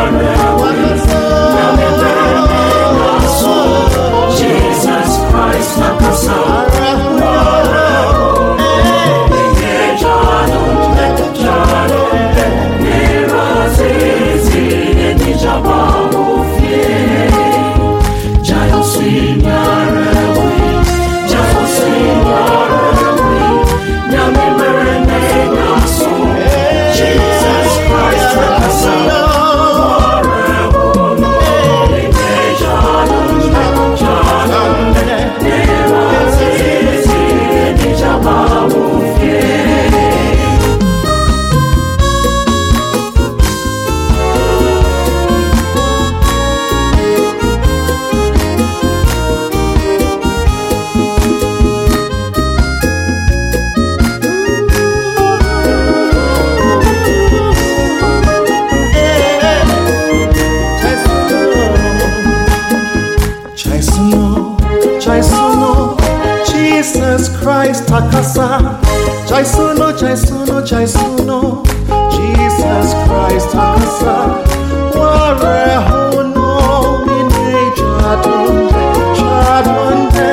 Jesus Christ takasa. Jaisuno, Jaisuno, Jaisuno. Jesus Christ takasa. Ware hono mine jadonde, jadonde.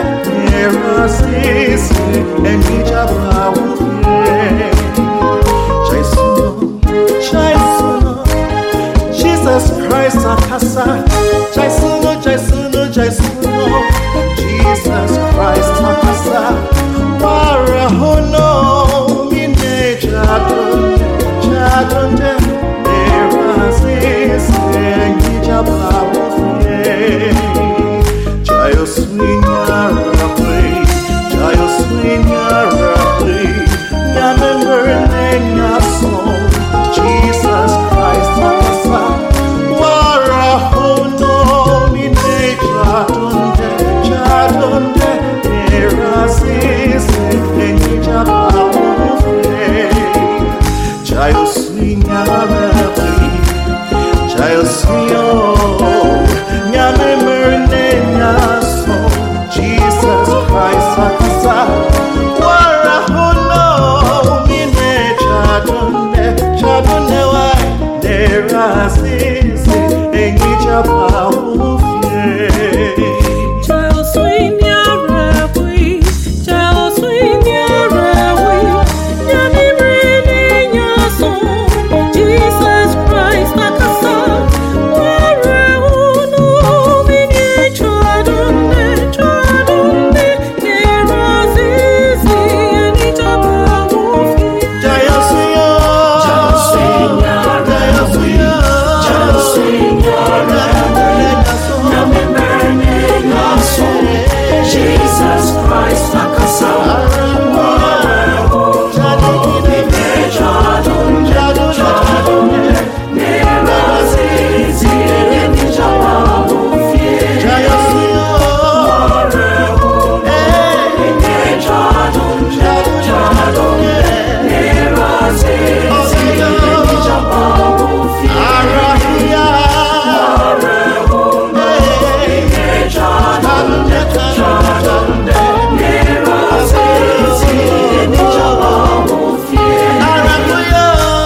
Nerasisi enijaba ufie. Jaisuno, Jaisuno. Jesus Christ takasa. Jaisuno, Jaisuno, Jaisuno. Jesus Christ takasa. Wara hono mine jadonde, jadonde. Nerasisi enijaba ufie. Jayo swingarapi, Jayo swingarapi. Nyamember nengaso. Jesus Christ takasa. Wara hono mine jadonde, jadonde. Nerasisi enijaba ufie. Jayo swingarapi, Jayo swingarapi. Nyamember nengaso. Jesus Christ takasa. Wara hono mine jadonde, jadonde wai. Nerasisi enijaba ufie. Child swing your rawi, child swing your rawi. Nyami breathing your soul. Jesus Christ takasa. Wara hono mine jadonde, jadonde. Nerasisi enijaba ufie. Jayo swing Jesus Christ takasa.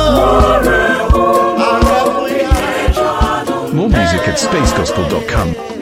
More music at spacegospel.com.